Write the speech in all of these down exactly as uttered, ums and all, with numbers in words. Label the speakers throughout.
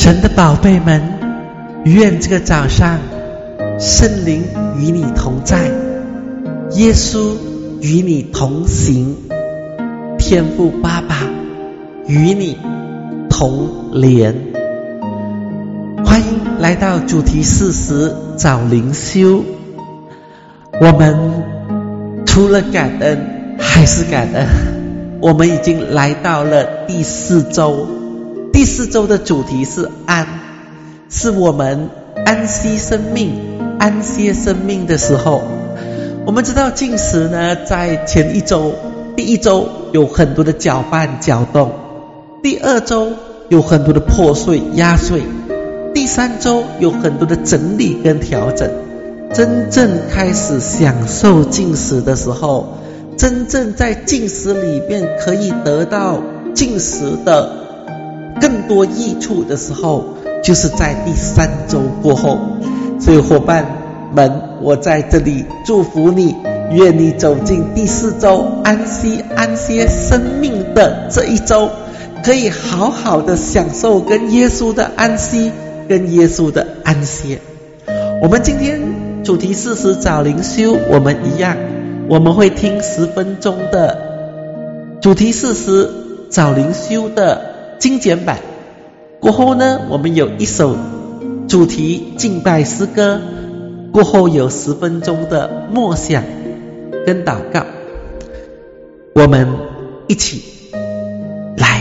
Speaker 1: 神的宝贝们，愿这个早上圣灵与你同在，耶稣与你同行，天父爸爸与你同联。欢迎来到主题四十早灵修。我们除了感恩还是感恩，我们已经来到了第四周。第四周的主题是安，是我们安息生命、安歇生命的时候。我们知道禁食呢，在前一周、第一周有很多的搅拌、搅动；第二周有很多的破碎、压碎；第三周有很多的整理跟调整。真正开始享受禁食的时候，真正在禁食里面可以得到禁食的更多益处的时候，就是在第三周过后。所以伙伴们，我在这里祝福你，愿你走进第四周安息安歇生命的这一周，可以好好的享受跟耶稣的安息，跟耶稣的安歇。我们今天主题四十早灵修，我们一样，我们会听十分钟的主题四十早灵修的精简版。过后呢，我们有一首主题敬拜诗歌，过后有十分钟的默想跟祷告。我们一起来。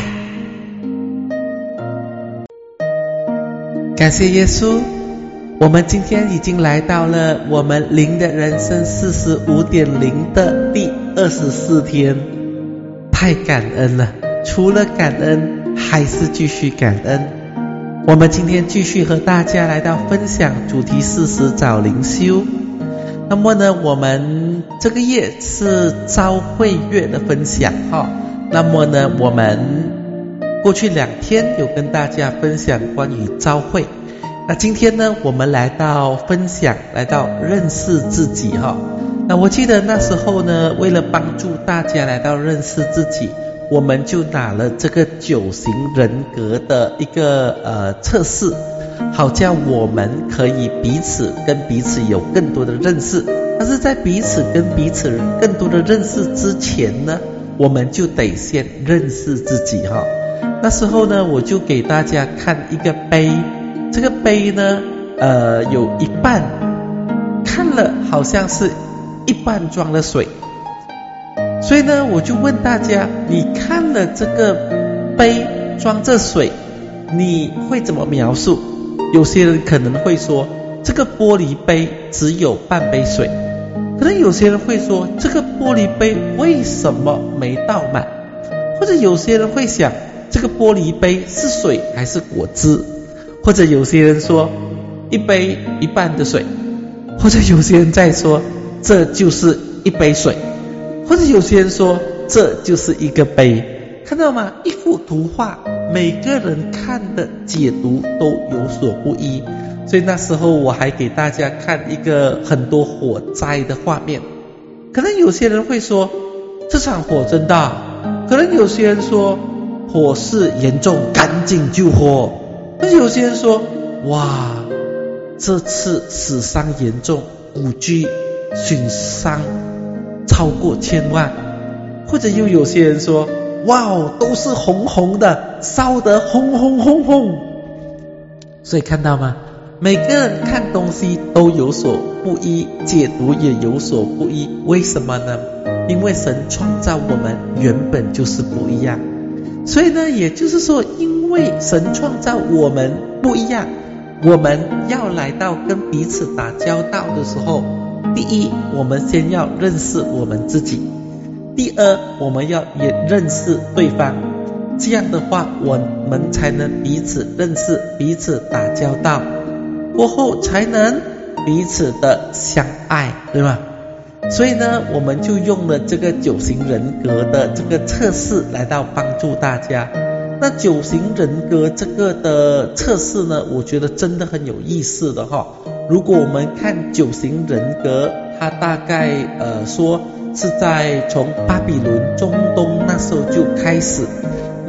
Speaker 1: 感谢耶稣，我们今天已经来到了我们灵的人生 四十五点零 的第二十四天。太感恩了，除了感恩还是继续感恩。我们今天继续和大家来到分享主题四十早灵修。那么呢，我们这个月是朝会月的分享哈。那么呢，我们过去两天有跟大家分享关于朝会。那今天呢，我们来到分享，来到认识自己哈。那我记得那时候呢，为了帮助大家来到认识自己，我们就拿了这个九型人格的一个呃测试，好叫我们可以彼此跟彼此有更多的认识。但是在彼此跟彼此更多的认识之前呢，我们就得先认识自己哈。那时候呢，我就给大家看一个杯，这个杯呢，呃，有一半看了好像是一半装了水。所以呢，我就问大家，你看了这个杯装着水，你会怎么描述？有些人可能会说，这个玻璃杯只有半杯水。可能有些人会说，这个玻璃杯为什么没倒满？或者有些人会想，这个玻璃杯是水还是果汁？或者有些人说，一杯一半的水。或者有些人在说，这就是一杯水。或者有些人说，这就是一个杯。看到吗？一幅图画，每个人看的解读都有所不一。所以那时候我还给大家看一个很多火灾的画面。可能有些人会说，这场火真大。可能有些人说，火势严重，赶紧救火。但是有些人说，哇，这次死伤严重，古居损伤超过千万。或者又有些人说，哇，都是红红的，烧得红红红红。所以看到吗？每个人看东西都有所不一，解读也有所不一。为什么呢？因为神创造我们原本就是不一样。所以呢，也就是说，因为神创造我们不一样，我们要来到跟彼此打交道的时候，第一，我们先要认识我们自己；第二，我们要也认识对方。这样的话，我们才能彼此认识，彼此打交道，过后才能彼此的相爱，对吗？所以呢，我们就用了这个九型人格的这个测试来到帮助大家。那九型人格这个的测试呢，我觉得真的很有意思的哈。如果我们看九型人格，它大概呃说是在从巴比伦中东那时候就开始，慢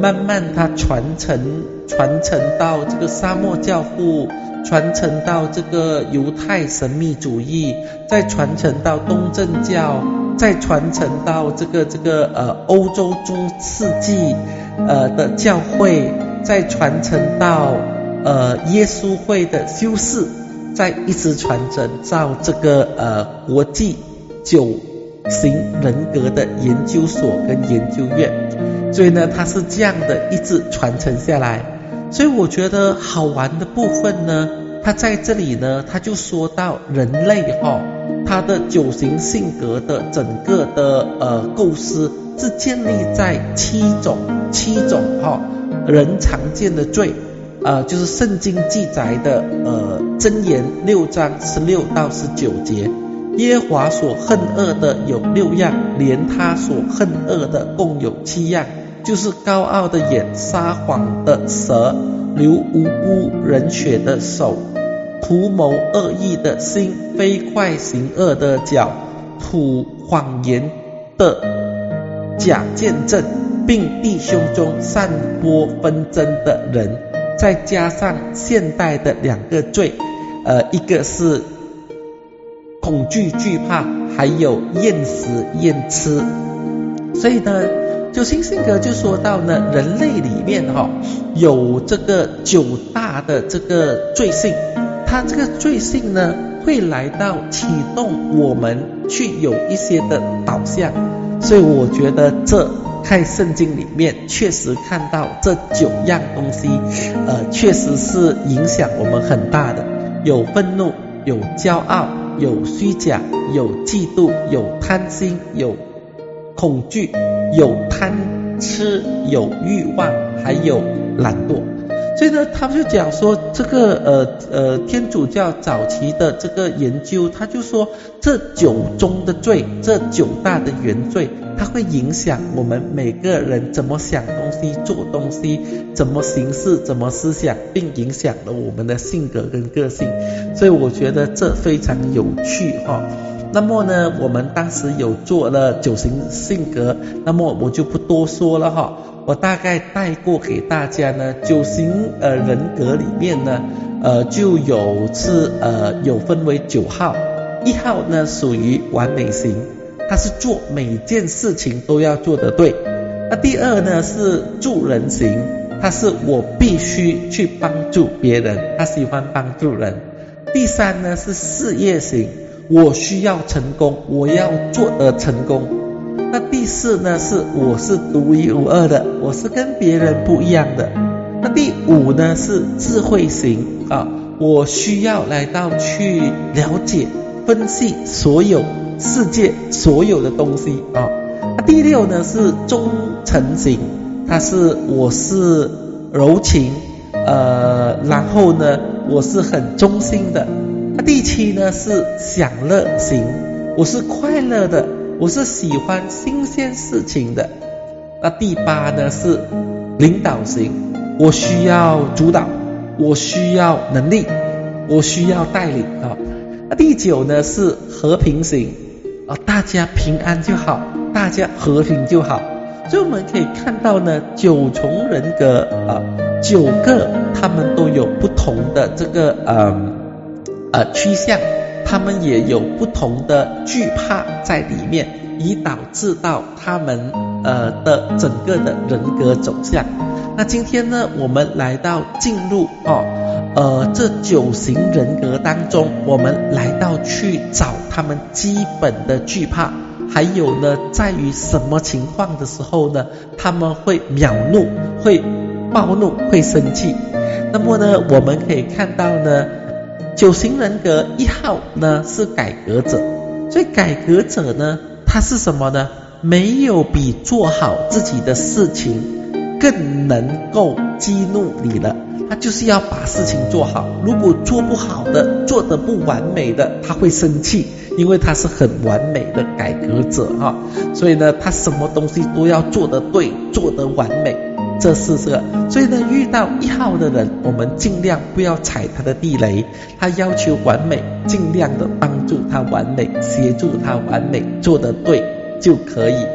Speaker 1: 慢慢它传承传承到这个沙漠教父，传承到这个犹太神秘主义，再传承到东正教，再传承到这个这个呃欧洲中世纪呃的教会，再传承到呃耶稣会的修士，再一直传承到这个呃国际九型人格的研究所跟研究院。所以呢它是这样的一直传承下来。所以我觉得好玩的部分呢，他在这里呢他就说到人类齁他的九型性格的整个的呃构思是建立在七种七种齁人常见的罪，呃就是圣经记载的呃箴言六章十六到十九节，耶和华所恨恶的有六样，连他所恨恶的共有七样，就是高傲的眼，撒谎的舌，流无辜人血的手，图谋恶意的心，飞快行恶的脚，吐谎言的假见证，并弟兄中散播纷争的人。再加上现代的两个罪，呃，一个是恐惧惧怕，还有厌食厌吃。所以呢九型性格就说到呢，人类里面哈、哦、有这个九大的这个罪性，它这个罪性呢会来到启动我们去有一些的导向。所以我觉得这看圣经里面确实看到这九样东西，呃，确实是影响我们很大的。有愤怒，有骄傲，有虚假，有嫉妒，有贪心，有恐惧，有贪吃，有欲望，还有懒惰。所以呢他们就讲说这个呃呃天主教早期的这个研究，他就说这九宗的罪，这九大的原罪，它会影响我们每个人怎么想东西，做东西，怎么行事，怎么思想，并影响了我们的性格跟个性。所以我觉得这非常有趣哈、哦。那么呢我们当时有做了九型性格，那么我就不多说了哈，我大概带过给大家呢。九型呃人格里面呢呃就有是呃有分为九号，一号呢属于完美型，他是做每件事情都要做得对。那第二呢是助人型，他是我必须去帮助别人，他喜欢帮助人。第三呢是事业型，我需要成功，我要做得成功。那第四呢是我是独一无二的，我是跟别人不一样的。那第五呢是智慧型啊，我需要来到去了解分析所有世界所有的东西啊。那第六呢是忠诚型，它是我是柔情呃，然后呢我是很忠心的。那第七呢是享乐型，我是快乐的，我是喜欢新鲜事情的。那第八呢是领导型，我需要主导，我需要能力，我需要带领啊。那第九呢是和平型啊，大家平安就好，大家和平就好。所以我们可以看到呢九重人格啊，九个他们都有不同的这个呃呃趋向，他们也有不同的惧怕在里面，以导致到他们呃的整个的人格走向。那今天呢我们来到进入哦呃这九型人格当中，我们来到去找他们基本的惧怕，还有呢在于什么情况的时候呢他们会秒怒，会暴怒，会生气。那么呢我们可以看到呢九型人格一号呢是改革者。所以改革者呢他是什么呢？没有比做好自己的事情更能够激怒你了，他就是要把事情做好。如果做不好的，做得不完美的，他会生气，因为他是很完美的改革者哈。所以呢他什么东西都要做得对，做得完美，这是这个。所以呢遇到一号的人，我们尽量不要踩他的地雷，他要求完美，尽量的帮助他完美，协助他完美，做得对就可以。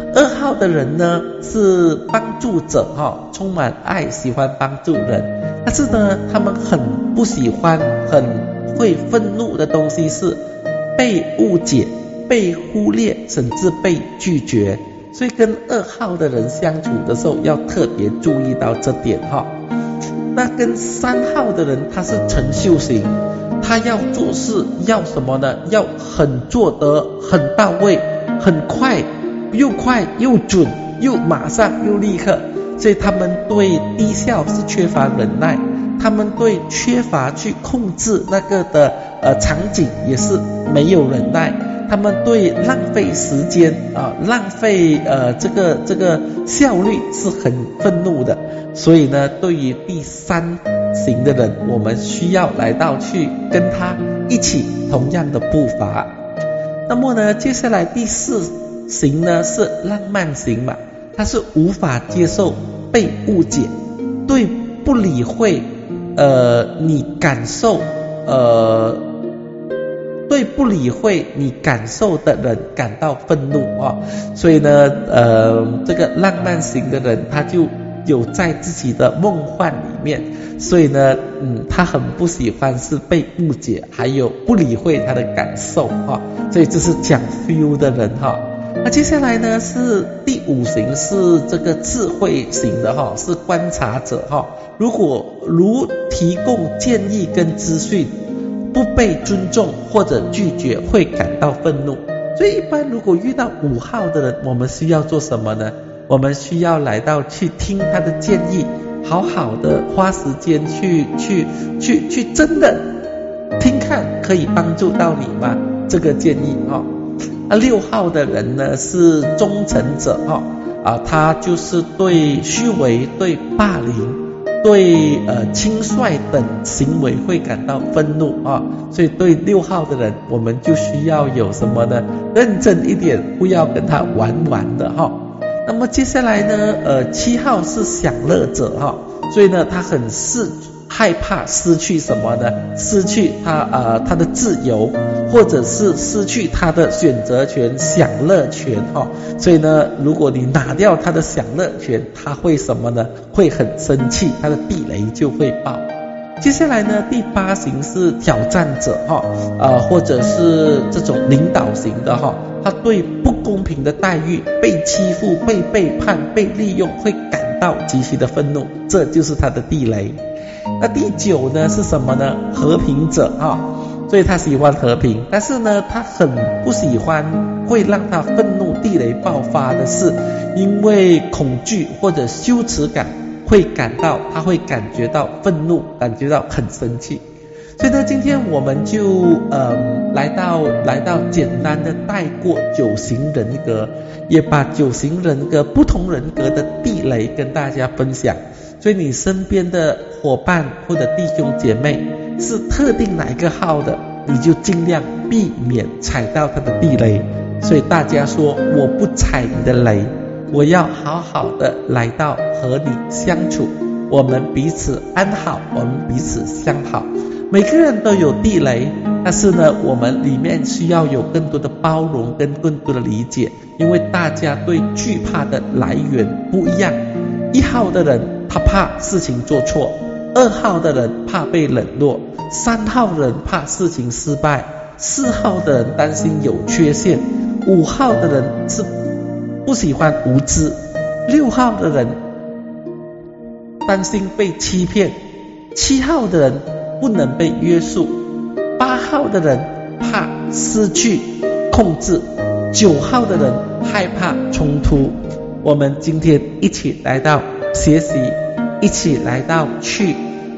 Speaker 1: 二号的人呢是帮助者哈，充满爱，喜欢帮助人，但是呢他们很不喜欢很会愤怒的东西是被误解、被忽略，甚至被拒绝。所以跟二号的人相处的时候要特别注意到这点哈。那跟三号的人他是成就型，他要做事要什么呢？要很做得很到位，很快，又快又准，又马上又立刻。所以他们对低效是缺乏忍耐，他们对缺乏去控制那个的呃场景也是没有忍耐，他们对浪费时间啊、呃、浪费呃这个这个效率是很愤怒的。所以呢，对于第三型的人，我们需要来到去跟他一起同样的步伐。那么呢，接下来第四型呢是浪漫型嘛，他是无法接受被误解，对不理会呃你感受呃对不理会你感受的人感到愤怒啊、哦。所以呢呃这个浪漫型的人他就有在自己的梦幻里面，所以呢嗯他很不喜欢是被误解，还有不理会他的感受哈、哦。所以这是讲 feel 的人哈、哦。那接下来呢是第五型，是这个智慧型的哈，是观察者哈。如果如提供建议跟资讯不被尊重或者拒绝，会感到愤怒。所以一般如果遇到五号的人，我们需要做什么呢？我们需要来到去听他的建议，好好的花时间去去去去真的听看可以帮助到你吗？这个建议哈。啊，六号的人呢是忠诚者哈啊，他就是对虚伪、对霸凌、对呃轻率等行为会感到愤怒啊，所以对六号的人，我们就需要有什么呢？认真一点，不要跟他玩玩的哈。那么接下来呢，呃，七号是享乐者哈，所以呢，他很是害怕失去什么呢？失去他呃他的自由，或者是失去他的选择权、享乐权哈、哦。所以呢，如果你拿掉他的享乐权，他会什么呢？会很生气，他的地雷就会爆。接下来呢，第八型是挑战者哈，呃，或者是这种领导型的哈，他对不公平的待遇、被欺负、被背叛、被利用会感到极其的愤怒，这就是他的地雷。那第九呢是什么呢？和平者哈，所以他喜欢和平，但是呢，他很不喜欢会让他愤怒、地雷爆发的是，因为恐惧或者羞耻感。会感到他会感觉到愤怒，感觉到很生气。所以呢，今天我们就呃来到来到简单的带过九型人格，也把九型人格不同人格的地雷跟大家分享。所以你身边的伙伴或者弟兄姐妹是特定哪一个号的，你就尽量避免踩到他的地雷。所以大家说我不踩你的雷，我要好好的来到和你相处，我们彼此安好，我们彼此相好。每个人都有地雷，但是呢，我们里面需要有更多的包容跟更多的理解，因为大家对惧怕的来源不一样。一号的人他怕事情做错，二号的人怕被冷落，三号人怕事情失败，四号的人担心有缺陷，五号的人是不喜欢无知，六号的人担心被欺骗，七号的人不能被约束，八号的人怕失去控制，九号的人害怕冲突。我们今天一起来到学习，一起来到去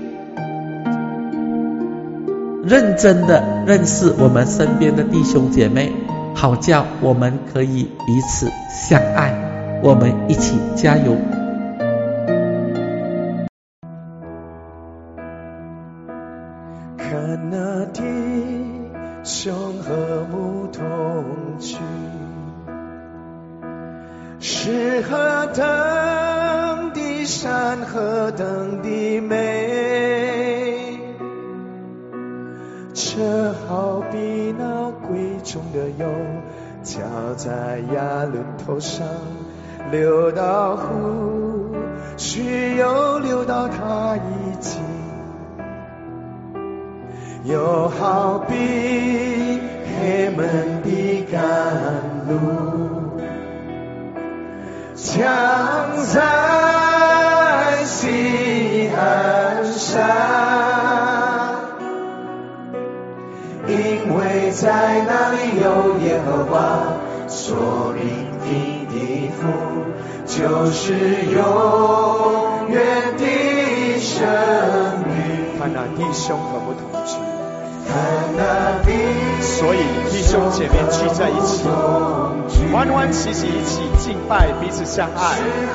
Speaker 1: 认真的认识我们身边的弟兄姐妹，好叫我们可以彼此相爱，我们一起加油。
Speaker 2: 看那弟兄和睦同居，是何等的善，何等的美，这好比那贵重的油浇在亚伦头上，流到湖，水又流到他衣襟，又好比黑门的甘露，降在西安山，因为在那里有耶和华所命定的福，就是永远的生命。看那弟兄和睦同居，看那弟
Speaker 3: 所以弟兄姐妹聚在一起，欢欢喜喜一起敬拜，彼此相爱。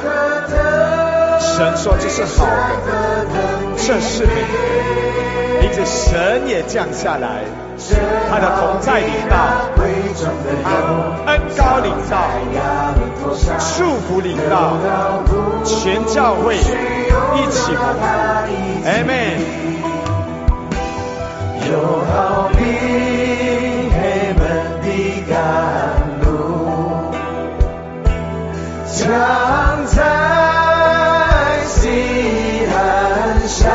Speaker 3: 神说这是好的，这是美的，因此神也降下来，他的同在临到，恩膏临到，祝福临到，全教会一起蒙福。Amen。
Speaker 2: 又好比黑门的甘露，降在西安山，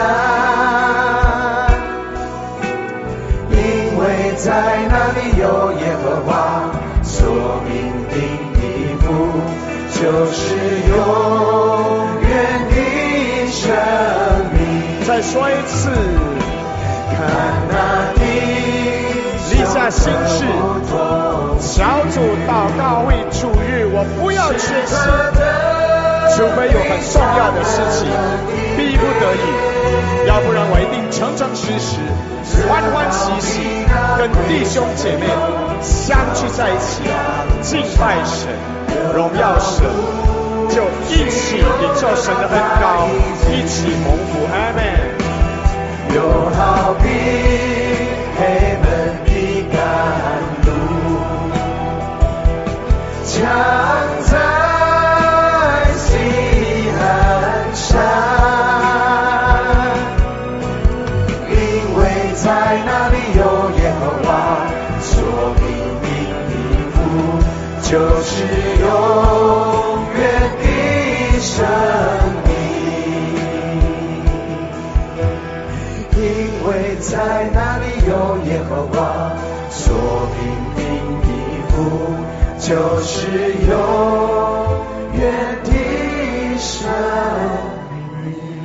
Speaker 2: 因为在那里有耶和华所命定的福，就是永远的生命。
Speaker 3: 再说一次，
Speaker 2: 看那地
Speaker 3: 立下心志，小组祷告会主日，我不要缺席，除非有很重要的事情，逼不得已，要不然我一定诚诚实实、欢欢喜喜跟弟兄姐妹相聚在一起，敬拜神、荣耀神，就一起领受神的恩膏，一起蒙福。阿们。
Speaker 2: 又好比黑门的甘露，降在西安山，因为在那里有耶和华所命定的福，就是永远的生命。因为在那里有耶和华所命定的福，就是永远的生命。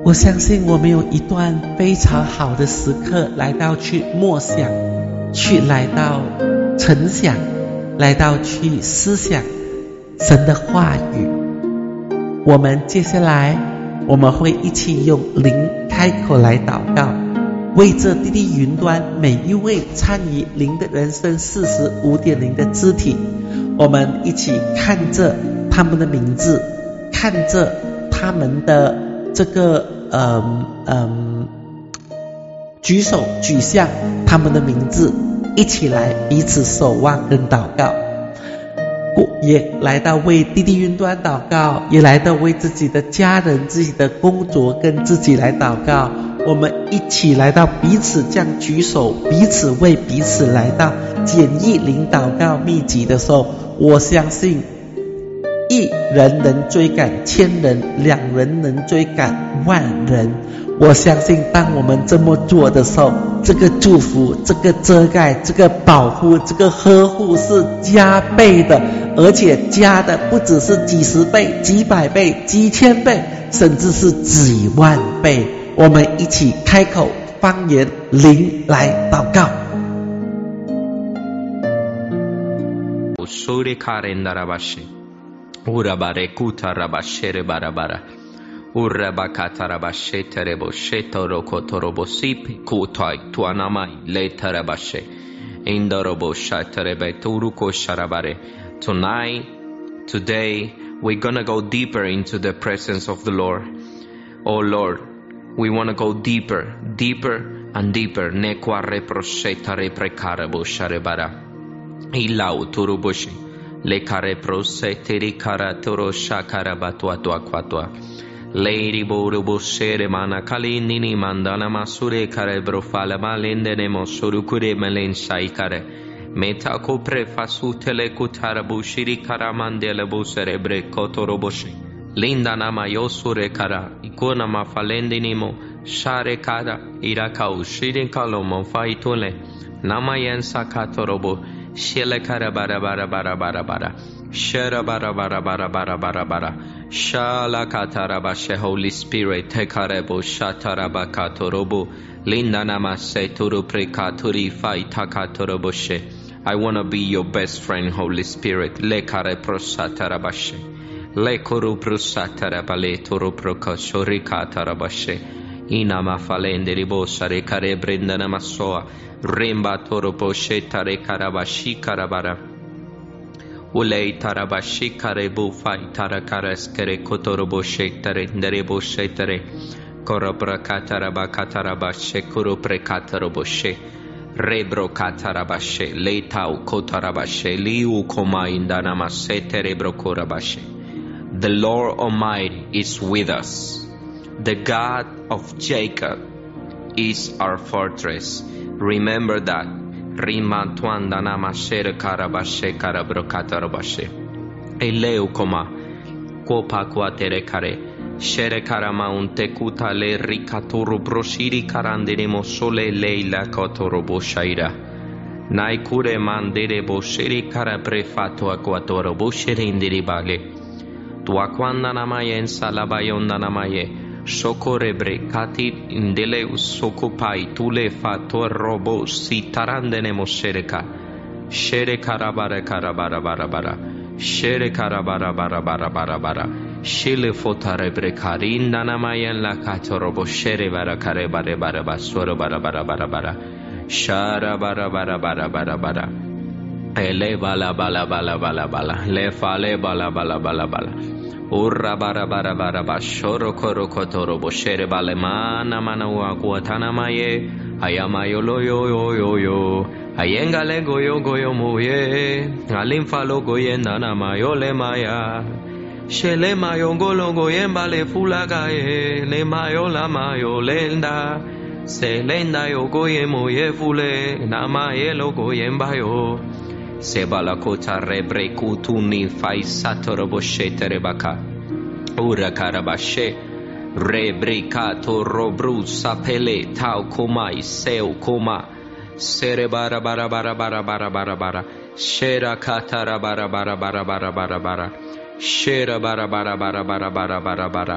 Speaker 1: 我相信我们有一段非常好的时刻来到去默想，去来到沉想，来到去思想神的话语。我们接下来我们会一起用灵开口来祷告，为这滴滴云端每一位参与灵的人生 四十五点零 的肢体，我们一起看着他们的名字，看着他们的这个嗯嗯举手举向他们的名字，一起来彼此守望跟祷告，也来到为滴滴云端祷告，也来到为自己的家人、自己的工作跟自己来祷告。我们一起来到彼此这样举手，彼此为彼此来到简易灵祷告秘籍的时候，我相信一人能追赶千人，两人能追赶万人。我相信当我们这么做的时候，这个祝福、这个遮盖、这个保护、这个呵护是加倍的，而且加的不只是几十倍、几百倍、几千倍，甚至是几万倍。我们一起开口方言灵来祷告。
Speaker 4: Urabakatarabashe tereboshe torokotorobosi kutai tuanamai letarabashe indorobosha terebe turuko sharabare. Tonight, today, we're gonna go deeper into the presence of the Lord. Oh Lord, we wanna go deeper, deeper and deeper. Nekwa reproshe tare prekarabo sharebara ilau turuboshi le kare prose teri kara toro shakara batwa twa kwatwa. Lady Bodo Boshere Mana Kalinini Mandana Masure Kare Brofala Malende Nemo Surukure Melen Shaikare Meta Kopre Fasu Telekutarabu Shiri Karamandele Boserebre Kotoroboshi Linda Nama Yosure Kara Ikona Mafalende Nemo Share Kara Irakau Shiri Kalomo Faitole Namayen Sakatorobo Shele Kara Bara Bara Bara Bara Bara Shara Bara Bara Bara Bara Bara Bara Shala katarabashe Holy Spirit tekarebo shatarabakatorobo linda namase turu prekaturi fai takatoroboshe. I want to be your best friend, Holy Spirit. Le kare prosatarabashe le kuru prosatarabale turu prokoshori katarabashe inama falende ribosa re kare brenda namasoa remba toroboshe tare karabashi karabara Ulei tarabashi karebu fai tarakaras kere kotorobo shektare nderebo shektare korobra kataraba katarabashe kurupre kataroboshe rebro katarabashe leitau kotarabashe liu koma indanamase terebro korabashe. The Lord Almighty is with us. The God of Jacob is our fortress. Remember that. Rima tuanda nama shere karabashe karabrokatarabashe eleu koma kopa kuatere kare shere karama unte kutale rikaturu broshiri karanderemo sole leila kotorobo shaira naikure mandere boshiri karaprefato akwatorobo shere indiribale tuakwanda namaye ensalabayonda namaye Socorrebre katit indele usokupai tule fator robo si tarandene moshereka shere karabara karabara bara bara shere karabara bara bara bara bara shile fotarebre karinda namayen la katorobo shere bara kare bare bara basoro bara bara bara bara shara bara bara bara bara bara ele bala bala bala bala bala le fale bala bala bala bala Urra bara bara bara bashoro koro kotoro boshere bale mana mana wa kuatana maye ayamayo lo yo yo yo yo ayenga le goyo goyo moye alimfa lo goyenda na mayo le maya shele mayo ngolo goyemba le fulagae le mayo la mayo lenda se lenda yo goye moye fule na maye lo goyemba yo Sebala kota rebre kutuni fai satoro boshe baka ura karabashe rebre kato robru sapele tau komai seu koma sere bara bara bara bara bara bara bara shera katara bara bara bara bara bara bara shera bara bara bara bara bara bara bara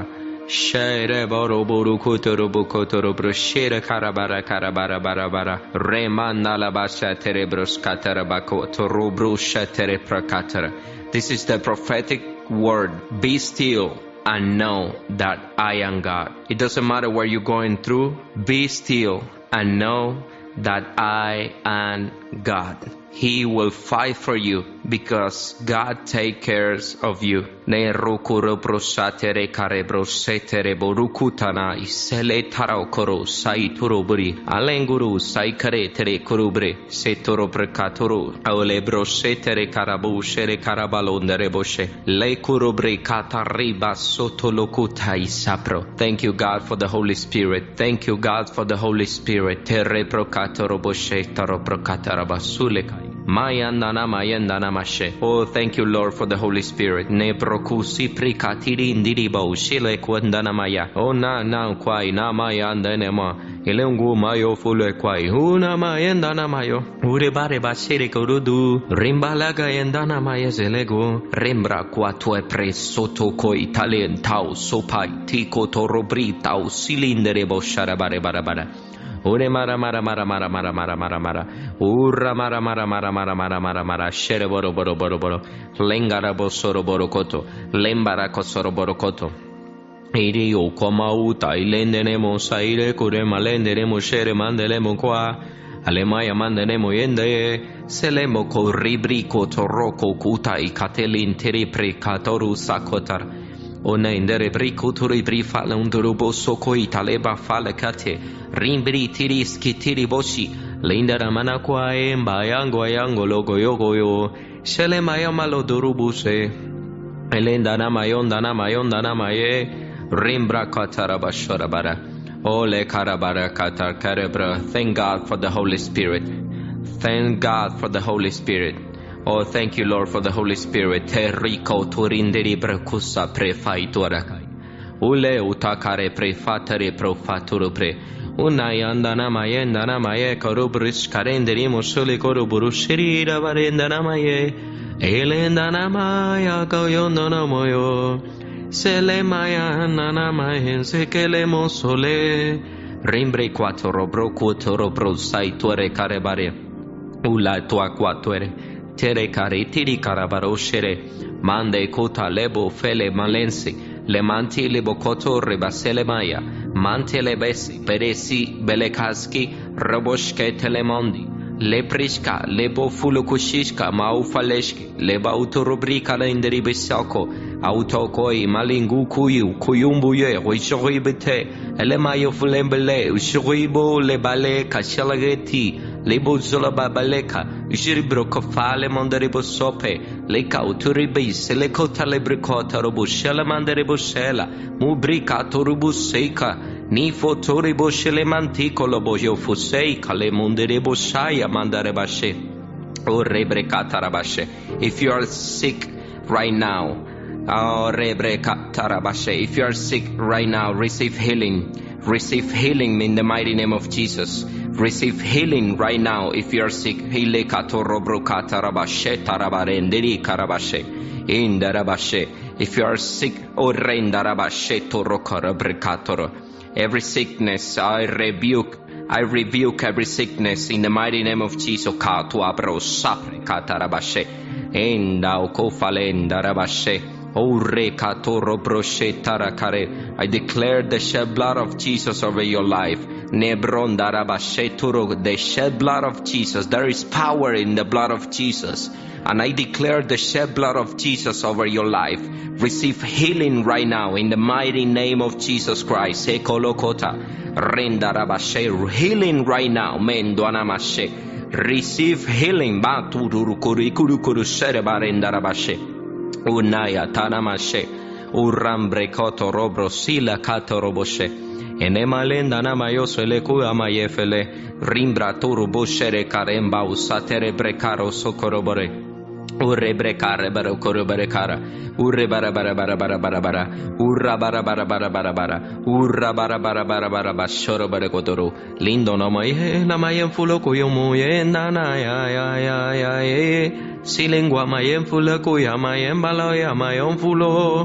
Speaker 4: Shere boro boro kotoro bokotoro broshere karabara karabara barabara. Remanda la basha terebros katarabako toro brosha tereprakatara. This is the prophetic word. Be still and know that I am God. It doesn't matter what you're going through. Be still and know that I am God. He will fight for you because God takes care of you. Ne rukuro prosatere karebro setere borukutana isele tarakoro sai turubri alenguru sai kare tere kurubre setoro prekatoro aulebro setere karabu shere karabalo nereboshe le kurubre katariba sotolokuta isapro. Thank you, God, for the Holy Spirit. Thank you, God, for the Holy Spirit. Tere prokatoro boshe taro prokatarabasule. Mayandana mayandana mashe. Oh, thank you, Lord, for the Holy Spirit. Ne prokusi prikatiri indiriba ushile kwandana maya. Oh, na na kwai na mayandane ma. Ilengu mayo fule kwai. Una mayandana mayo. Urebare bashere korudu. Rimbalaga yandana maya zelego. Rimbra kwa tue presoto ko Italian tau sopai tiko torobri tau silindere bo sharabare barabara. Ure mara mara mara mara mara mara mara mara. Ura mara mara mara mara mara mara mara. Shere boro boro boro boro. Lengara bosoro boro koto. Lembara kosoro boro koto. Iri o koma uta ilendenemo saire kure malenderemo shere mandelemo kwa. Alemaya mandenemo yende. Selemo ko ribri koto roko kuta ikatelin teri prekatoru sakotar. Ona indere brico turi brifala undurubo soko italeba fala kate rimbri tiris kitiri boshi lindara manakwa emba yango yango logo yogo yo shele mayamalo durubuse elenda na mayonda na mayonda na maye rimbra kataraba shorabara ole karabara katar karebra. Thank God for the Holy Spirit. Thank God for the Holy Spirit. Oh, thank you, Lord, for the Holy Spirit. Terriko turindiri brakusa prefaitura. Ule utakare prefatere profaturu pre. Unayandana mayendana maye korubris karendiri musuli koruburushiri ravarendana maye. Elendana maya goyondana moyo. Sele maya nana mayen sekele mosole. Rimbre quattro broco toro bro saitore carebare. Ula tua quattuere. Tere kare tiri karabaro shere mande kota lebo fele malensi le manti lebo koto rebasele maya mante lebesi peresi belekaski roboshke telemondi le prishka lebo fulukushishka maufaleshki leba autorubrika la inderi besako autokoi malingu kuyu kuyumbuye wishoribete ele mayo fulembele ushribo le bale kashalageti lebo zola babaleka Jiribro kofale mandarebo sope leka uturibi seleko talebriko tarobu shela mandarebo shela mubrika torubu seika ni fotoribo shele mantiko lobo yo fusei kale mandarebo shaya mandarebashe o rebreka tarabashe. If you are sick right now, oh rebreka tarabashe, if you are sick right now, receive healing. Receive healing in the mighty name of Jesus. Receive healing right now if you are sick. If you are sick, every sickness, I rebuke. I rebuke every sickness in the mighty name of Jesus. I declare the shed blood of Jesus over your life. The shed blood of Jesus. There is power in the blood of Jesus. And I declare the shed blood of Jesus over your life. Receive healing right now in the mighty name of Jesus Christ. Healing right now. Receive healing. Unaya tanamashe urambre koto robro sila kato roboshe enemalenda namayo seleku amayefele rimbra turu boshere karemba usatere brekaro sokorobore urre brekare bara korobere kara urre bara bara bara bara bara bara urra bara bara bara bara bara urra bara bara bara bara bashoro bare kodoro lindo namaye namayen fulo kuyomu ye nana ya ya ya ya ye silengua mayen fulo kuya mayen balo ya mayon fulo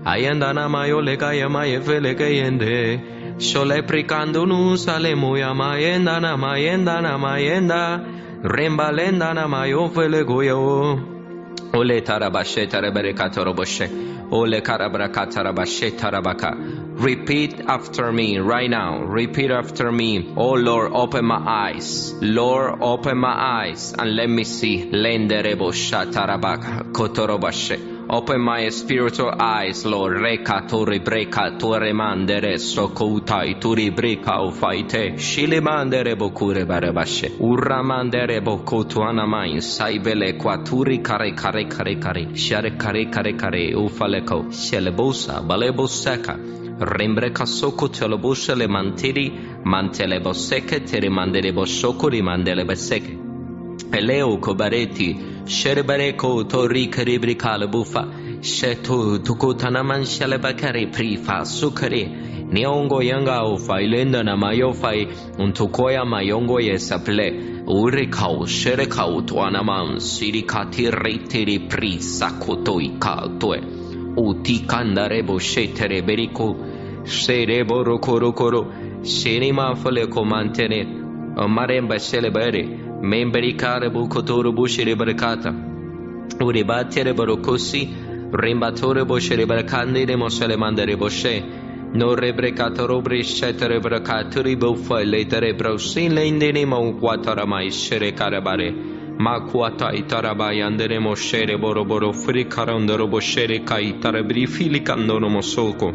Speaker 4: Ayandana mayo legaya maye felegayende. Shole pricando nu sale muya mayendana mayendana mayenda. Rembalendana mayo felegoyo. Ole tarabashe taraberekatoroboche. Ole karabrakatarabache tarabaka. Repeat after me right now. Repeat after me. Oh Lord, open my eyes. Lord, open my eyes and let me see. Lenderebo shatarabaka kotorobashe. Open my spiritual eyes, Lord. Reka turi breka turi mandere sokutai turi breka ufaite. Shili mandere bokure barebashe. Urra mandere bokotuana main. Saibele kwaturi kare kare kare kare. Share kare kare kare ufaleko. Shelebosa baleboseka. Rembreka soko telebosha le mantiri. Mantele boseke teri mandere bosokuri mandele beseke. Peleo kobareti. Sherebareko tori karibri kalabufa. Shetu tukutanaman shalabakari prifa sukari. Niongo yanga ufa ilenda na mayofai. Untukoya mayongo yesaple. Urikau sherekau tuanaman. Sirikati reitiri pri sakutoi kaltue. Uti kandarebo shetere beriko. Sherebo rokorokoro. Sherima faleko mantene. Maremba shelebere. Memberi karabu kotoro bushere barakata. Uribatere barokosi. Rimbatore boshere barakandi de mosele mandere boshe. No rebrecato robre shetere barakaturi bofa letere brosin lendene mo quatara mai shere karabare. Ma quata itaraba yandere moshere boroboro fri karandoro boshere kai tarabri fili candono mosoko.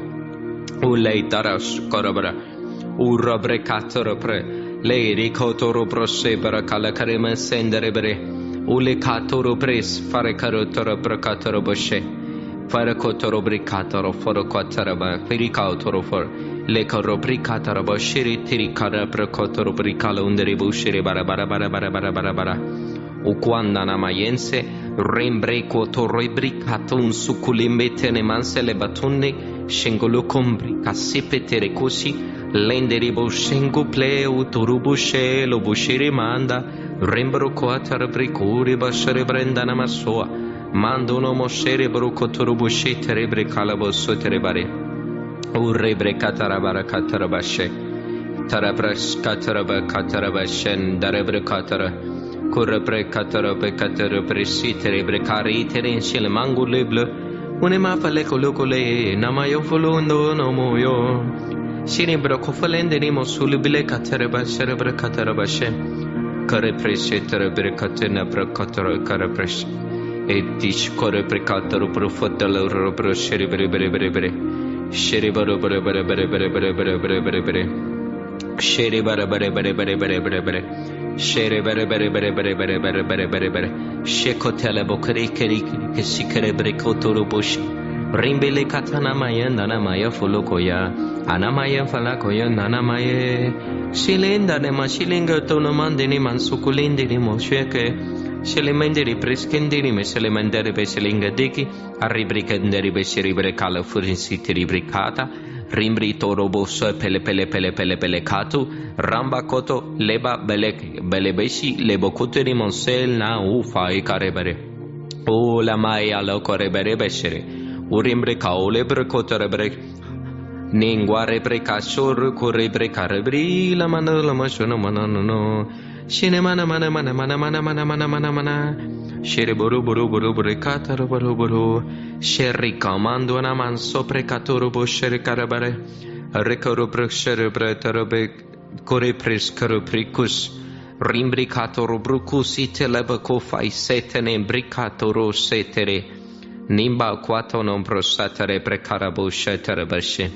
Speaker 4: Ulei taras karabara. Urra brecato repre. Lei ricotoro prosse per calacare sendere bere. Ule catoro pres fare carotoro bracatoro bosce. Fare cotoro bricatoro foro quattaraba. Fericautoro for. Le coro bricatoro bosceri tiricara bracotoro bricalo underi buscere bara bara bara bara bara bara bara. Uquanda namayense. Rembreco toro bricato un succulimbete ne manse le batunne. Scengolo combri cassipetere così. Lenderibo shengu pleu turubushe lo bushiri manda rembro quatar bricuri bashere brendana masoa mandono moshere bruco turubushi terebre calabo soterebare urrebre catarabara catarabashe tarabras cataraba catarabashen darebre catara currebre catarabe catarabre siterebre cari terenshile manguleble unema fale colocole namayo folondo no moyo. Shini brokofalende ni mosulibile katereba sherebra katerabashe. Kare preshe terebra katena brokatara kare preshe. Etish kore prekataro profotalo robro sherebere bere bere bere. Sherebaro bere bere bere bere bere bere bere bere bere. Sherebara bere bere bere bere bere bere. Sherebere bere bere bere bere bere bere bere bere. Shekotele bokari keri kesikere brekotoro boshi. Rimbele katana maya nana maya folokoya. Anamaya falakoya nanamaye. Shilenda de mashilinga tonomandini mansukulindini mosheke. Shilimendiri preskindini meselemendere beselinga diki. Arribrikenderi beseribre kala furinsitiri bricata. Rimbri toro bosso pele pele pele pele pele katu. Ramba koto leba belek belebeshi lebokuteri monsel na ufa ikarebere. O la maya lo korebere beshere. Urimbre kaole brekoterebre. Ningua repreca shor correbreca rebri la mana la mashono manano no. Shine mana mana mana mana mana mana mana mana mana. Shere boru boru boru brecata boru boru. Sherry comando na man sopre catoro bo shere carabare. Recoro brexere bretarobe core pres caropricus. Rimbricato brucus itelebaco fai setene bricatoro setere. Nimba quato non prosatere precarabo shetere bashe.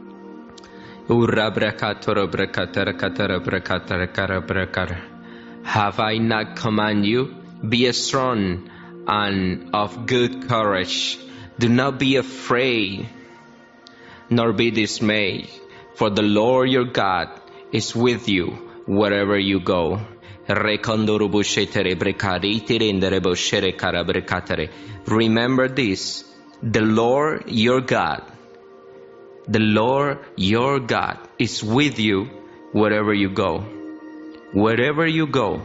Speaker 4: Urra brakatara brakatara katara brakatara kara brakara. Have I not commanded you? Be strong and of good courage. Do not be afraid, nor be dismayed, for the Lord your God is with you wherever you go. Remember this, the Lord your God, the Lord your God is with you wherever you go. Wherever you go,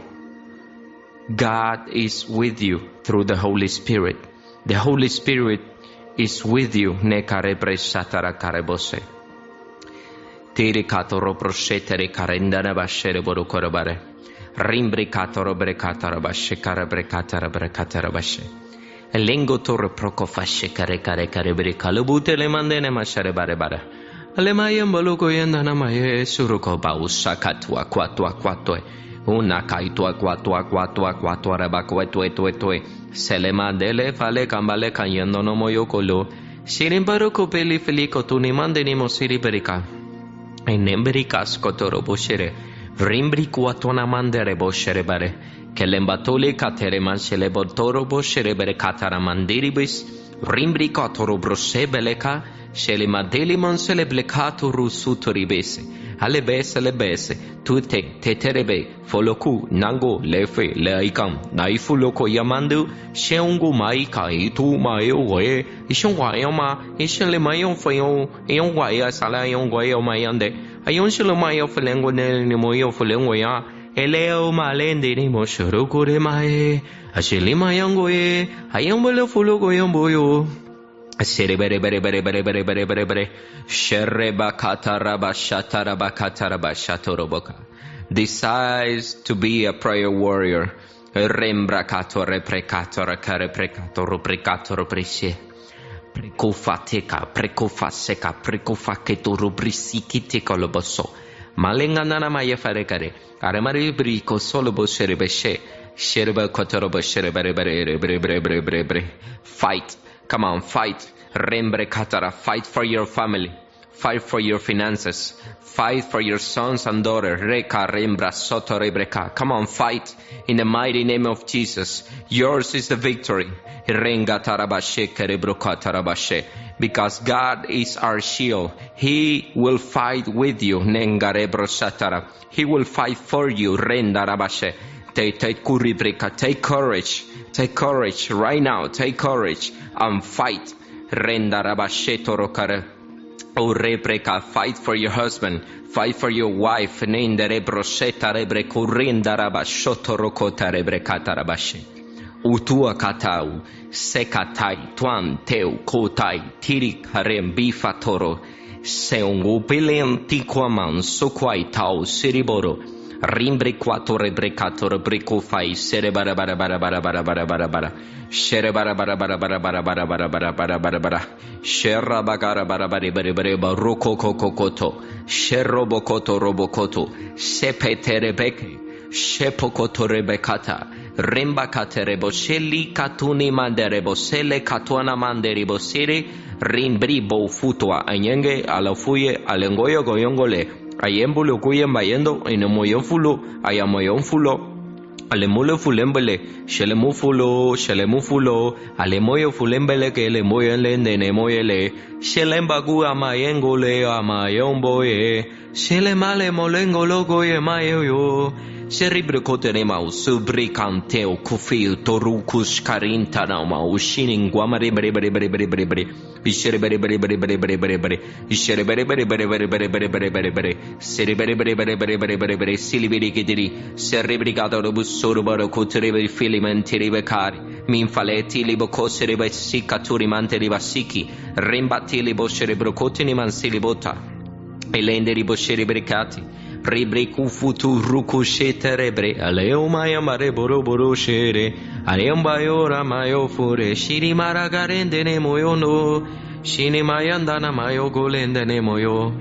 Speaker 4: God is with you through the Holy Spirit. The Holy Spirit is with you. Ne karebre satara karebose. Tiri katoro proshetere karendana bashere boru korobare. Rimbri katoro brekatara bashe karabre katara brekatara bashe. Lengo torre prokofashe kare kare karebri kalubute le mandene mashere bare bare. Ale mayem boluko yendana maye suruko bausa katwa kwatwa kwatwe. Una kaitua quatua quatua quatua rabaque tue tue tue. Selema dele fale cambale cayendo no moyo colo. Sirimbaru copeli felico tuni mandenimo siriberica. En embericas cotoro boshere. Rimbri quatona mandere boshere bare. Che lembatole catere mansele botoro boshere bere catara mandiribis. Rimbri cotoro brosebeleca. Shele madeli monsele blecato rusutoribese. Ale bese le bese, tu te te terebe, foloku, nango, lefe, leikam, naifu loko yamandu, sheungu maika, itu mayo we, ishon wayama, ishon le mayon fayon, yon waya sala yon wayo mayande, ayon shilo mayo felengo ne ni moyo felengo ya, eleo malende ni moshuruku de mae, ashili mayango ye, ayon bolo fulogo yon boyo. Sere bere bere bere bere bere bere bere bere. Shereba kataraba shataraba kataraba shatoroboka. Decides to be a prayer warrior. Rembra katore prekatora kare prekatoro prekatoro preshe. Prekofateka prekofaseka prekofaketoro brisikite koloboso. Malenganana maye farekare. Aremari briko solobo sherebeshe. Shereba kotorobo sherebere bere bere bere bere bere bere. Fight. Come on, fight. Rembre katara, fight for your family. Fight for your finances. Fight for your sons and daughters. Reka rembra soto rebreka. Come on, fight in the mighty name of Jesus. Yours is the victory. Renga tarabashe kerebro katarabashe. Because God is our shield. He will fight with you. Nengarebro satara. He will fight for you. Rendarabashe. Take, take, take courage. Take courage right now. Take courage and fight. Rendarabashetorokare. O rebreka, fight for your husband. Fight for your wife. Nendarebroseta rebreku rendarabashotorokota rebrekatarabashi. Utua katau. Sekatai. Tuan teu kotai. Tirik harem bifatoro. Seungu bilen tikwaman. Sokwai tau siriboro. Rimbri quattro rebrecato rebrico fai sere bara bara bara bara bara bara bara bara shere bara bara bara bara bara bara bara bara bara bara bara sherra bagara bara bara bara bara baroko kokoto sherro bokoto robokoto sepetere beke shepokoto rebekata remba katerebo sheli katuni manderebo sele katuana manderebo sire rimbribo futwa anyenge alafuye alengoyo goyongole. Ayembule kuyen bayendo ino moyon fulo ayamoyon fulo alemule fulembele shelemu fulo shelemu fulo alemoyo fulembele que le moyen lende ne moyele shelembagu amayengole amayomboye shelemale molengo logo ye mayo Seribre kotenema subri kanteo kufi torukus karinta na ma ushinin guamare bere bere bere bere bere bere ishere bere bere bere bere bere bere bere ishere bere bere bere bere bere bere bere bere bere seri bere bere bere bere bere bere bere silibiri kidiri seribri gato busuru baro kotere filimenti becari min faleti libo kosere sikaturi manteri basiki rimbati libo cerebro kotini mansilibota elende libo cerebricati Rebre kufutu ruku sheterebre aleo maya mare boro boro shere aleom bayora mayo fure shiri maragarende ne moyo no shini mayandana mayo golende ne moyo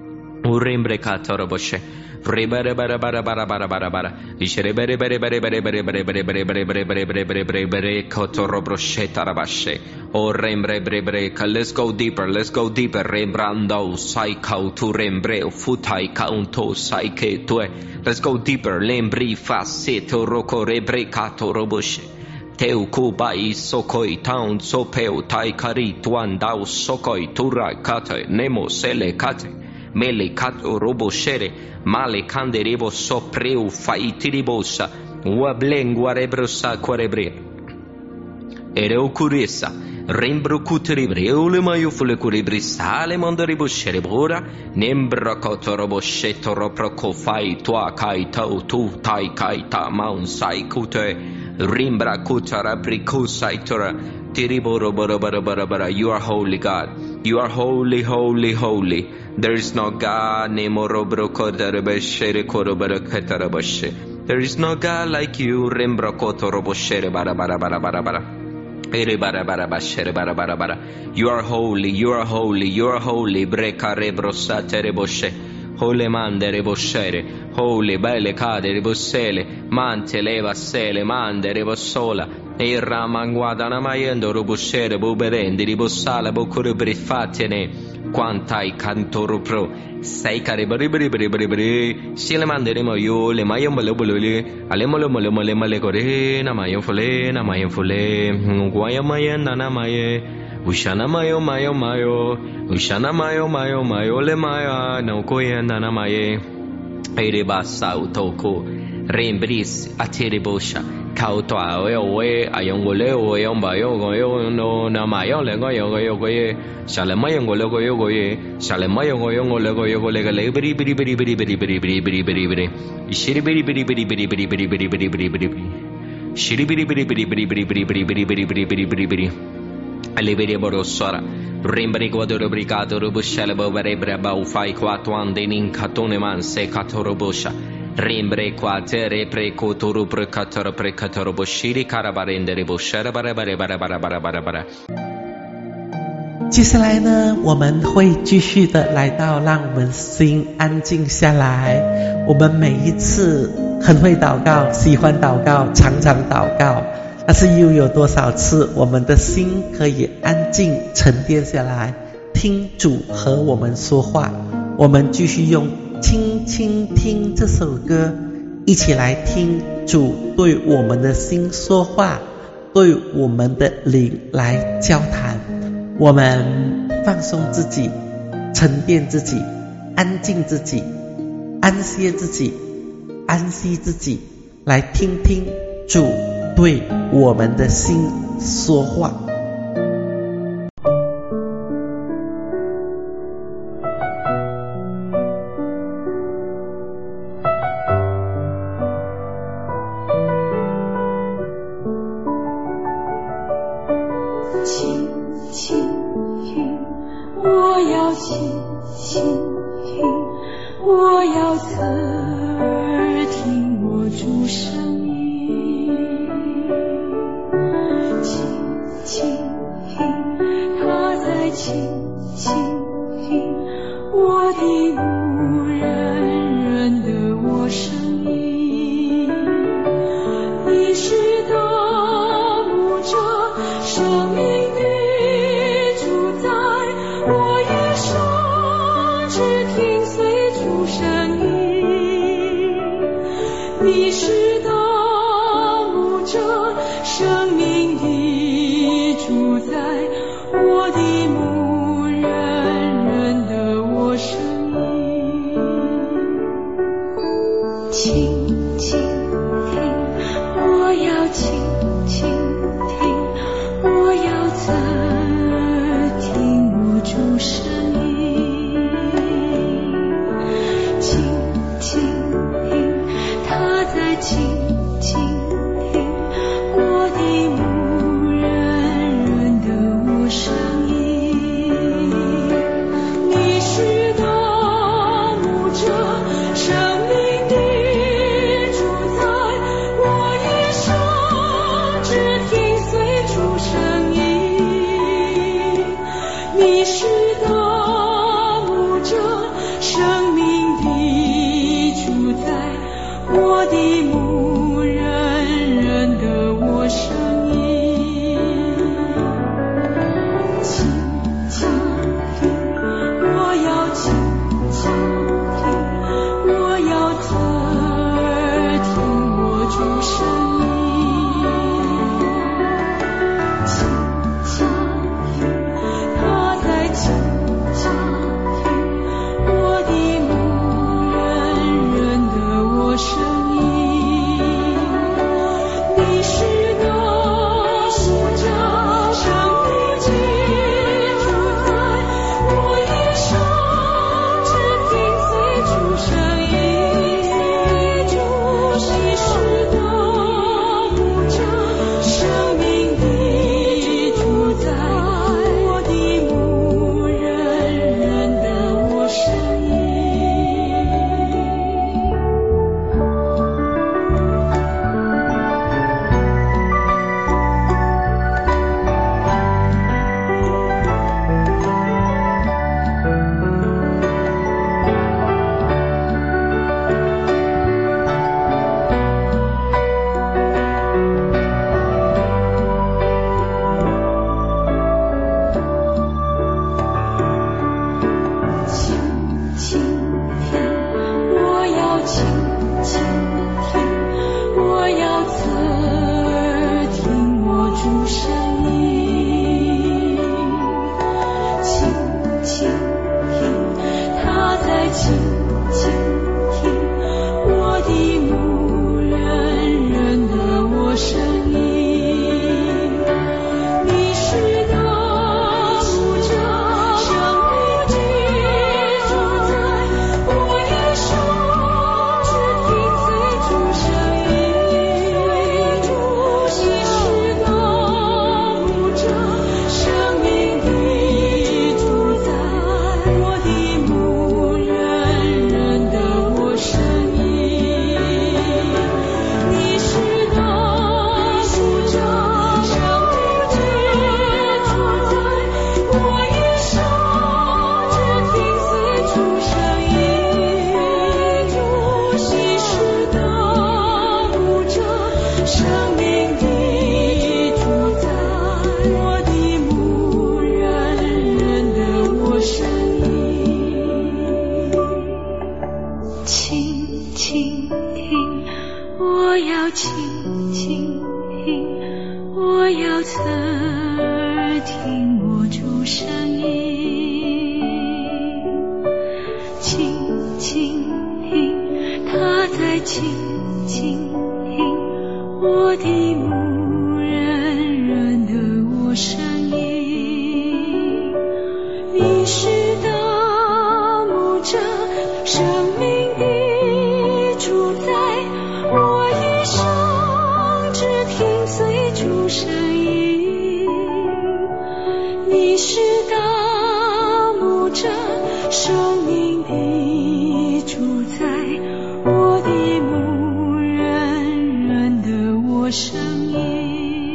Speaker 4: urembre katoro boshe rebere bare bare bare bare bare bare ishere bere bere bere bere bere bere bere bere bere bere bere bere bere bere bere kotoro broshe tarabashe o rembre bre bre let's go deeper let's go deeper rembrando sai kau tu rembre futai kaunto sai ke tu let's go deeper lembri faseto roko rebre katoro boshe teu kubai sokoi town sopeu tai kari tuandau sokoi tura kate nemo sele kate mele kato robo shere male kanderebo sopreu faitiribosa wablengu arebrosa quarebre ereu curessa rembro cutribre eule maio fule curibri sale monderibo shere bora nembro kotorobo shetoro proko fai tua kai tau tu tai kai ta maun sai kute rimbra kutara brikusa itora You are holy, God. You are holy, holy, holy. There is no God. There is no God like you. You are holy, you are holy, you are holy. Holy mande reboscere, holy belle cade rebossele, mante leva sele, mande rebossola, e ramanguadana maiendo roboscere, buberende, ribossala, bocure brifatene, quantai cantoro pro, sei caribri bri bri bri bri, si le manderemo io, le maio mole bolole, alemole mole mole male core, na maio fole, na maio fole, guaya maienda na maie. Ushana mayo mayo mayo, Ushana mayo mayo mayo le maya, no koyenda na maye. Erebasa utoko, rembris atiribosha, kauto awe owe, ayongole owe yomba yogo no na mayo lego yogo yogo ye, shalema yongo lego yogo ye, shalema yongo yongo lego yogo lega le bri bri bri bri bri bri bri bri bri bri, shiri bri bri bri bri bri bri bri bri bri bri, shiri bri bri bri bri bri bri bri bri bri bri bri bri. Alibere borosora, rimbri guadoro brigato rubushele boverebre baufai quato ande in catone man se catorobosha, rimbre quatere precotoro precatoro precatoro boshiri carabarende reboshere bare bare bare bare bare bare bare。
Speaker 1: 接下来呢，我们会继续的来到让我们心安静下来。我们每一次很会祷告，喜欢祷告，常常祷告。但是又有多少次我们的心可以安静沉淀下来，听主和我们说话？我们继续用轻轻听这首歌，一起来听主对我们的心说话，对我们的灵来交谈。我们放松自己，沉淀自己，安静自己，安歇自己，安息自己，来听听主对我们的心说话。
Speaker 5: 轻轻听，我要轻轻听，我要侧耳听我主声音。轻轻听，他在轻轻听，我的牧人认得我声音。你是大牧者，生命你是大牧者，生命的主宰，我的牧人认得我声音。轻轻听，我要轻轻听，我要侧耳听我主声音。轻轻轻轻听，我的牧人认得我声音。你是大牧者，生命的主宰，我一生只听随主声音。你是大牧者，生命的主宰，我的牧人认得我声音。轻轻听，我要轻轻听，我要侧耳听我主声音。轻轻听，他在轻轻听，我的牧人认得我声音。 主声音，倾倾听，他在倾倾听我的牧人认得我声音。你是的牧者，生命居住在我一生，只听随主声音。你是的牧者，生命居住在我的牧人认得我声音。你是的牧者，生命居住在我一生，只听随主声音。你是的牧者，生命居住在我的牧人认得我声音。倾倾听，我要倾倾听，我要侧耳听我主声音。倾倾听，他在倾倾听我的牧人认得我声音。你是的牧者，生命的主宰，我一生只听随主声音。你是的牧者，生命的主宰，我的牧人认得我声音。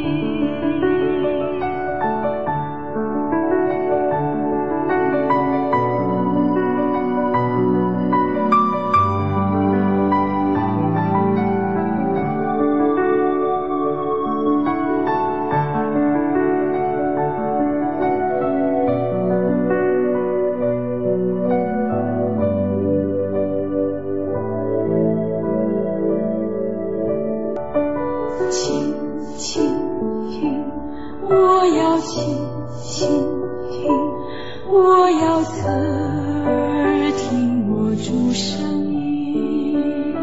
Speaker 5: 倾倾听，我要倾倾听，我要侧耳听我主声音。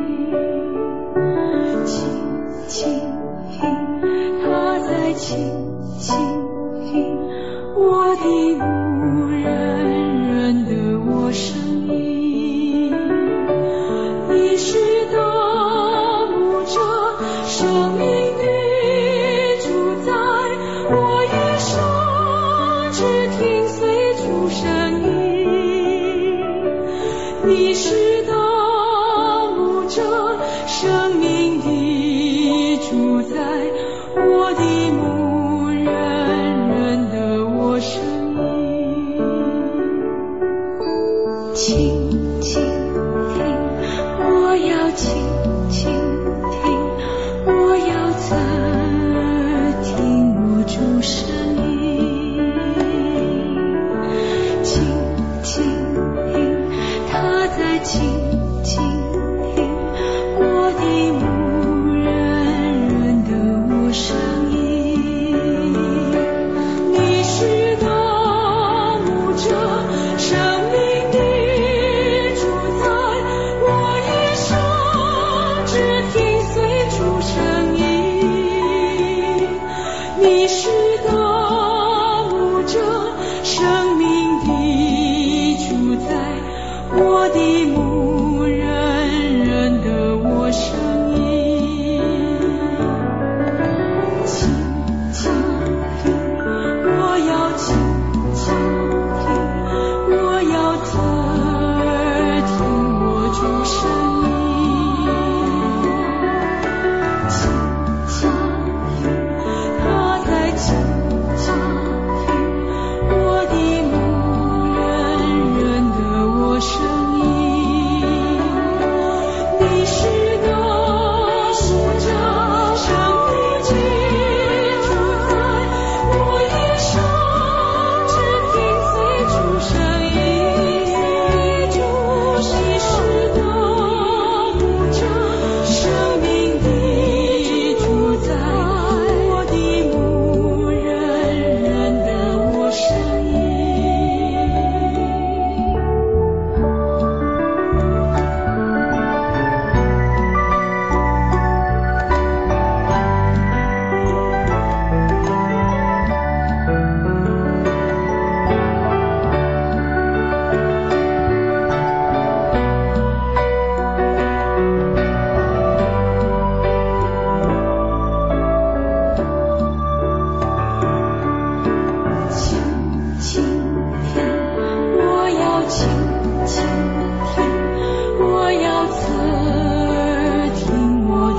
Speaker 5: 倾倾听，他在倾倾听我的牧人认得我声音。你是的牧者，生命的主宰，我一生只听随主声音。你是的牧者，生命的主宰，我的牧人认得我声音。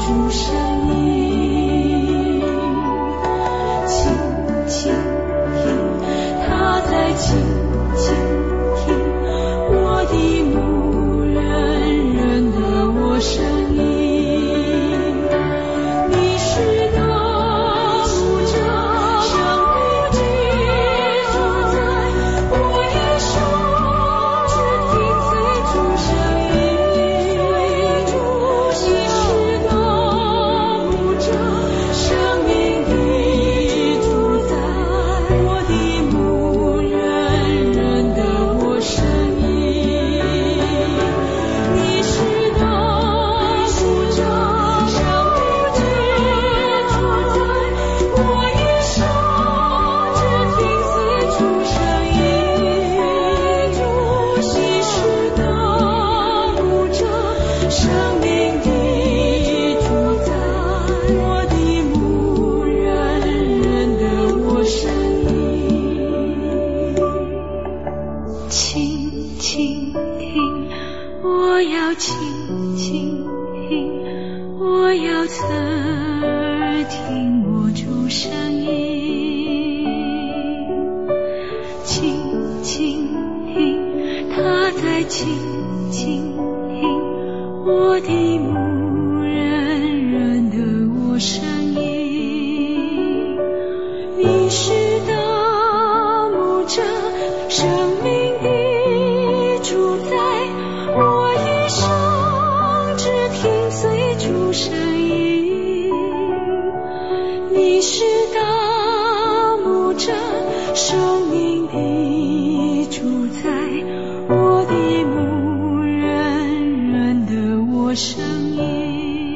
Speaker 5: 主声音，倾倾听，他在倾倾听我的牧人人的我声音。你是那牧者，生命的主宰，我一生只听随主声音。你是那牧者，生命的主宰，我的牧人人的我声音。你是那牧者，生命的主宰，我一生只听随主声音。你是那牧者，生命的主宰，我的牧人人的我声音。倾倾听，我要倾倾听，我要侧耳听我主声音。倾倾听，他在倾倾听我的牧人人的我声音。你是大牧者，生命的主宰，我一生只听随主声音。你是大牧者，生命的主宰，我的牧人人的我声音。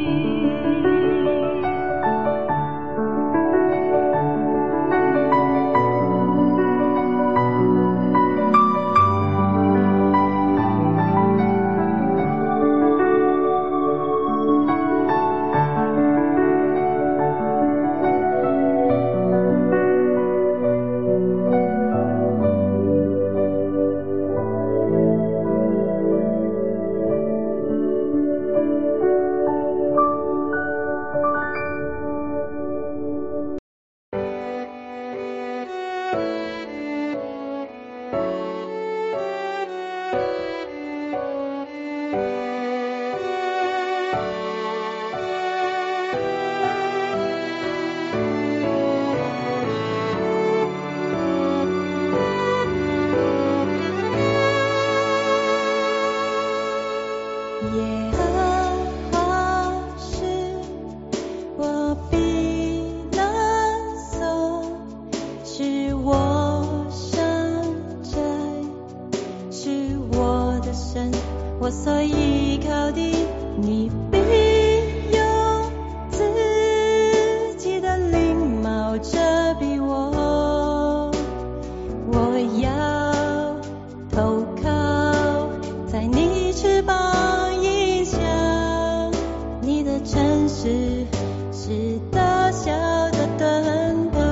Speaker 6: 耶和华是我避难所，是我山寨，是我的神，我所依靠的。你必用自己的翎毛遮蔽我，我要投靠在你翅膀下，你的诚实是大小的盾牌，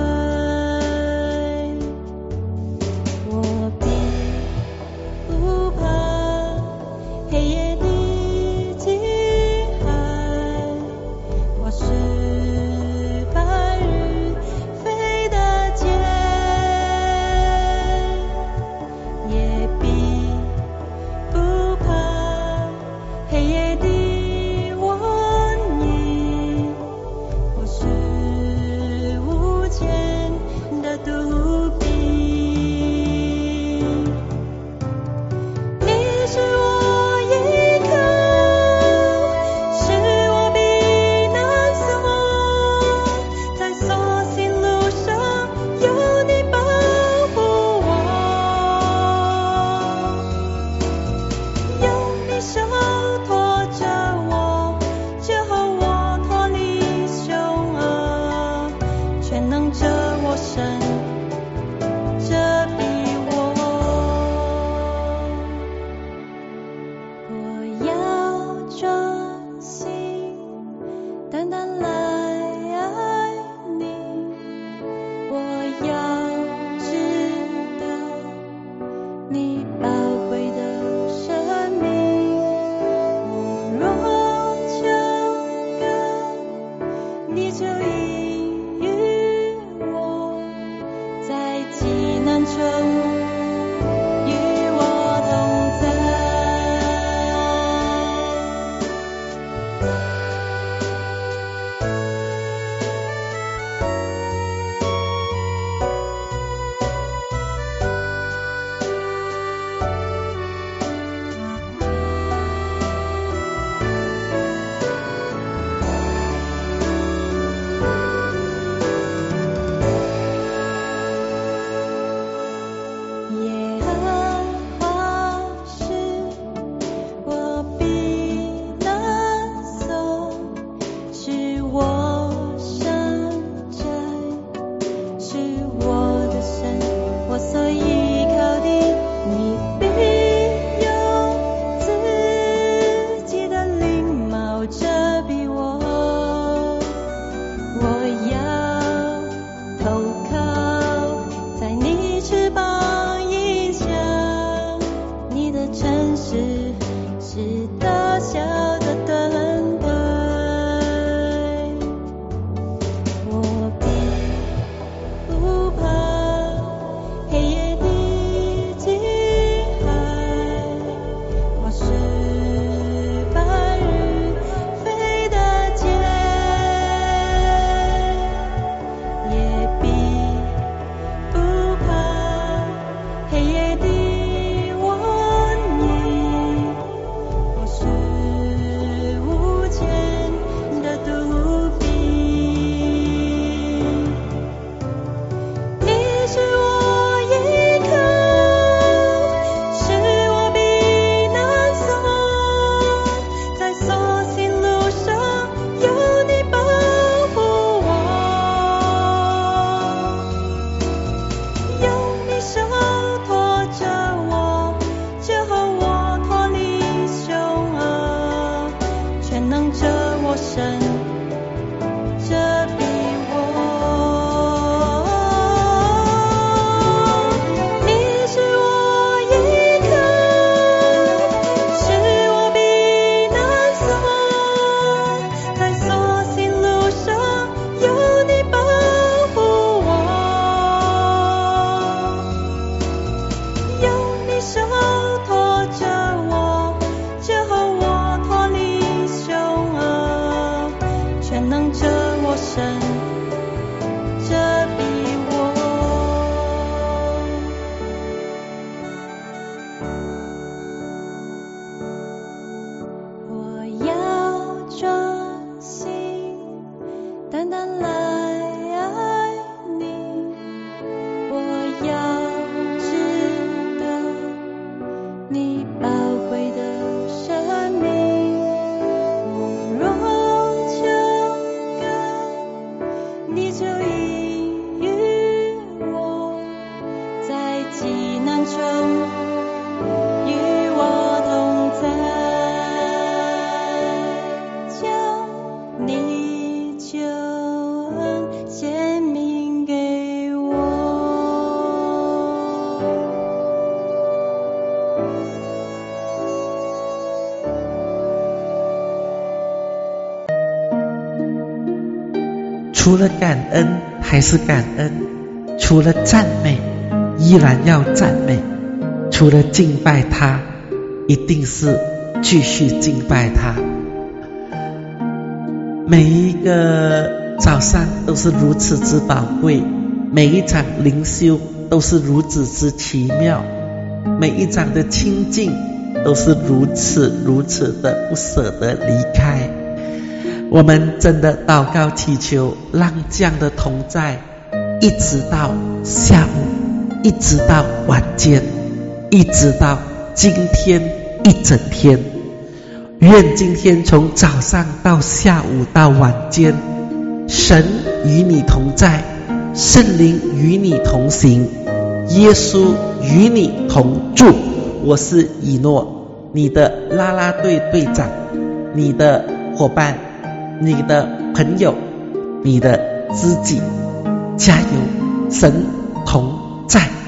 Speaker 6: 我必不怕黑夜的惊骇，或是白日飞的箭，也必不怕黑夜的瘟疫，或是无钱的毒病。你是我依靠，是我避难所，在所行路上有你保护我，用你手托着我，救我脱离凶恶，全能者我身，遮蔽我。我要专心，单单来爱你，我要知道你宝贵的生命。我若求告神遮蔽我。我要专心单单来爱你，我要知道你宝贵的生命。我若求告，你就应允我，在极难中与我同在。你救恩显明给我。
Speaker 1: 除了感恩还是感恩，除了赞美依然要赞美，除了敬拜他一定是继续敬拜他。每一个早上都是如此之宝贵，每一场灵修都是如此之奇妙，每一场的亲近都是如此如此的不舍得离开。我们真的祷告祈求，让这样的同在一直到下午，一直到晚间，一直到今天一整天。愿今天从早上到下午到晚间，神与你同在，圣灵与你同行，耶稣与你同住。我是以诺，你的啦啦队队长，你的伙伴，你的朋友，你的知己，加油，神同在。